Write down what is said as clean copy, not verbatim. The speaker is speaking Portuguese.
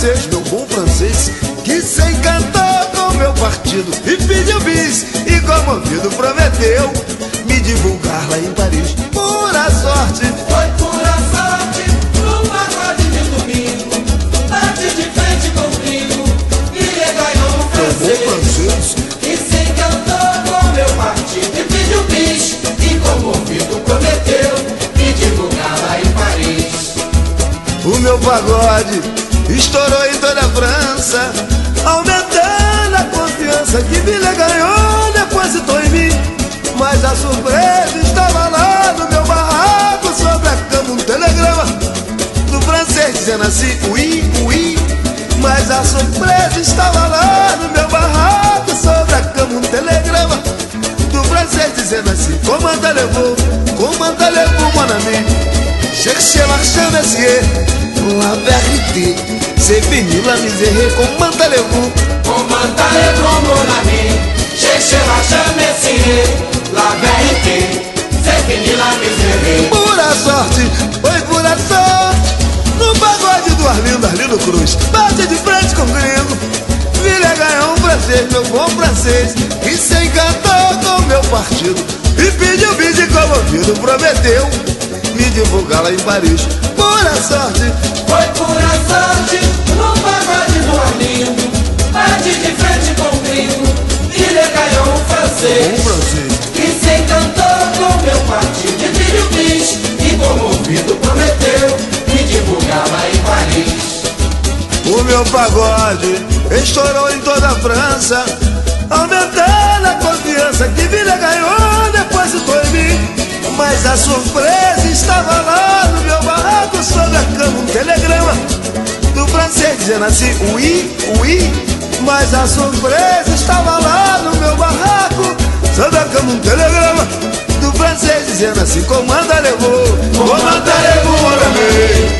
francês, meu bom francês, que se encantou com meu partido e pediu bis, e comovido prometeu me divulgar lá em Paris. Pura sorte, foi pura sorte, no pagode de domingo, bate de frente com o gringo, e ele ganhou um francês, que se encantou com meu partido e pediu bis, e comovido prometeu me divulgar lá em Paris. O meu pagode estourou em toda a França, aumentando a confiança que Vila ganhou, depositou em mim. Mas a surpresa estava lá no meu barraco, sobre a cama um telegrama do francês dizendo assim, oui, oui. Mas a surpresa estava lá no meu barraco, sobre a cama um telegrama do francês dizendo assim, comment allez-vous, mon ami, cherchez l'argent, monsieur, la vérité, c'est fini la misère, comment allez-vous, mon ami, cherchez l'argent, monsieur, la vérité, c'est fini la misère. Pura sorte, foi pura sorte, no pagode do Arlindo Cruz, bate de frente com o gringo, Vila ganhou um francês, meu bom francês, que se encantou com meu partido e pediu bis, e comovido prometeu me divulgar lá em Paris. Pura sorte, foi pura sorte, no pagode do Arlindo, bate de frente com o gringo, Vila ganhou um francês, que se encantou com meu partido e pediu bis, e comovido prometeu me divulgar lá em Paris. O meu pagode estourou em toda a França, aumentando a confiança que Vila ganhou, depositou em mim. Mas a surpresa estava lá no meu barraco, sobre a cama um telegrama do francês dizendo assim, oui, oui. Mas a surpresa estava lá no meu barraco, sobre a cama um telegrama do francês dizendo assim, comment allez-vous, mon ami,